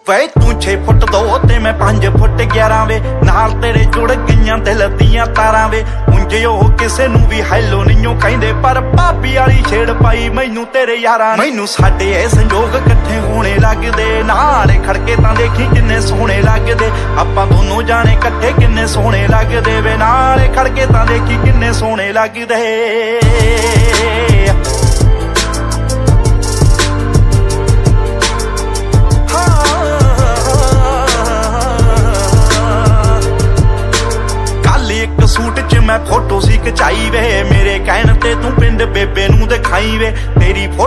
ਵੇ ਤੂੰ 6 ਫੁੱਟ 2 ਤੇ ਮੈਂ 5 ਫੁੱਟ 11 ਵੇ ਨਾਲ ਤੇਰੇ ਜੁੜ ਗਈਆਂ ਦਿਲ ਦੀਆਂ ਤਾਰਾਂ ਵੇ ਉਂਝ ਉਹ ਕਿਸੇ ਨੂੰ ਵੀ ਹੈਲੋ ਨਹੀਂਓ ਕਹਿੰਦੇ ਪਰ ਭਾਬੀ ਵਾਲੀ ਛੇੜ ਪਾਈ ਮੈਨੂੰ ਤੇਰੇ ਯਾਰਾਂ ਮੈਨੂੰ ਸਾਡੇ ਇਹ ਸੰਜੋਗ ਇਕੱਠੇ ਹੋਣੇ ਲੱਗਦੇ ਨਾਲੇ ਖੜਕੇ ਤਾਂ ਦੇਖੀ ਕਿੰਨੇ ਸੋਹਣੇ ਲੱਗਦੇ ਆਪਾਂ ਦੋਨੋਂ ਜਾਣੇ ਇਕੱਠੇ ਕਿੰਨੇ ਸੋਹਣੇ ਲੱਗਦੇ ਵੇ ਨਾਲੇ ਖੜਕੇ ਤਾਂ ਦੇਖੀ ਕਿੰਨੇ ਸੋਹਣੇ ਲੱਗਦੇ सूट च मैं फोटो सी खचाई वे मेरे कहण ते तू पिंड बेबे नू दिखाई वे तेरी